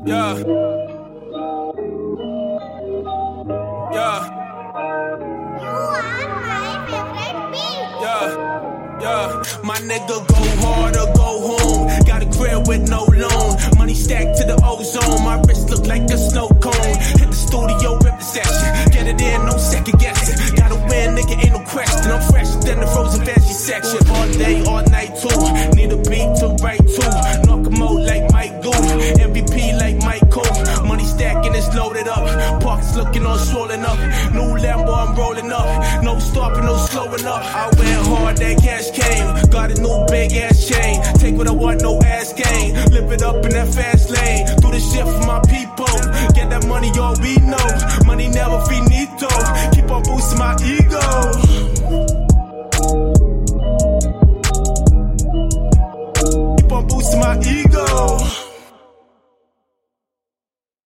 Yeah. Yeah. You are my favorite beat. Yeah. My nigga go hard or go home. Got a crib with no loan. Money stacked to the ozone. My wrist look like a snow cone. Hit the studio, rip the session. Get it in, no second guessing. Gotta win, nigga, ain't no question. I'm fresher than the frozen veggie section. All day, all night too. Need a beat to write to. Knock 'em out like Mike Gould. MVP like Michael. Money stacking, it's loaded up. Pockets looking all swollen up. New Lambo, I'm rolling up. No stopping, no slowing up. I went hard, that cash came. Got a new big ass chain. Take what I want, no ass game. Live it up in that fast lane. Do the shit for my people. Get that money, all we know. Money never finito. Keep on boosting my ego. Keep on boosting my ego.